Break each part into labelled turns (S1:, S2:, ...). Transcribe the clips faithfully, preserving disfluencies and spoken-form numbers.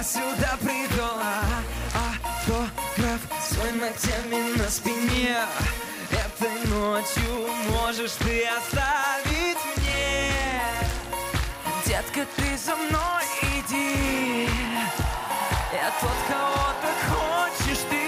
S1: тебя сюда привел. Автограф свой ногтями на спине. Этой ночью можешь ты оставить мне. Детка, ты за мной иди. Я тот, кого ты хочешь ты.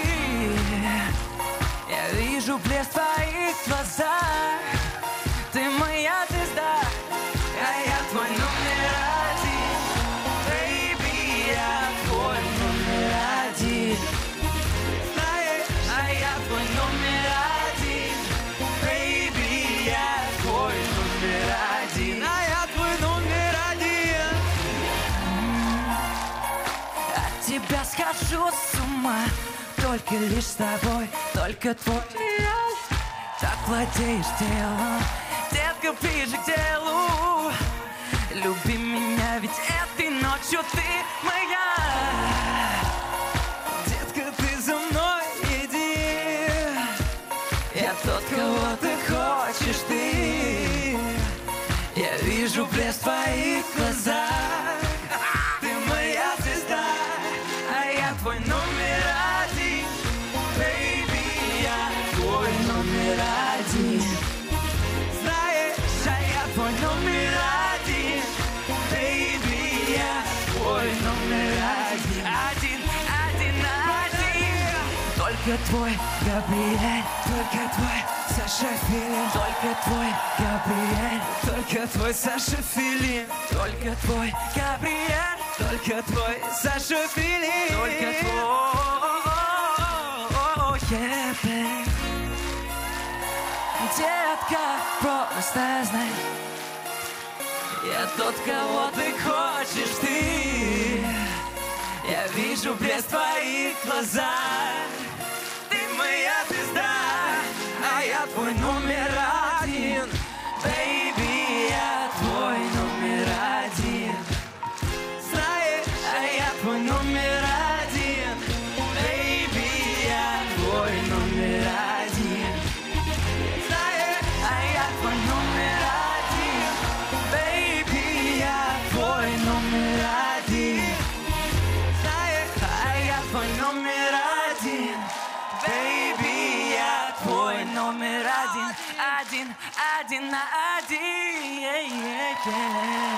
S1: Я вижу блеск в твоих глазах. Ты моя звезда, а я твой номер один. Baby, я твой номер один. Знаешь, а я твой номер один. Baby, я твой номер один. А я твой номер один. От тебя схожу с ума. Только лишь с тобой, только твой взгляд. Так владеешь телом. Детка, ближе к делу. Люби меня, ведь этой ночью ты моя. Детка, ты за мной иди. Я тот, кого ты хочешь ты. Я вижу блеск в твоих глазах. Ты моя звезда, а я твой номер один. Baby, я твой номер один. Твой номер один, baby, я твой номер один. Один, один, один. Только твой Габриэль, только твой Саша Филин. Только твой Габриэль, только твой Саша Филин. Только твой Габриэль, только твой Саша Филин. Только твой, yeah, babe. Детка, просто знай, я тот, кого ты хочешь ты. Я вижу блеск в твоих глазах. Ты моя звезда, а я твой номер один. Baby, я твой номер один. Знаешь, а я твой номер один. Baby, я твой номер один. Знаешь, а я твой номер один. Baby, я твой номер один. Знаешь, а я твой номер один. Baby, я твой номер один. Один, один на один. Yeah, yeah, yeah.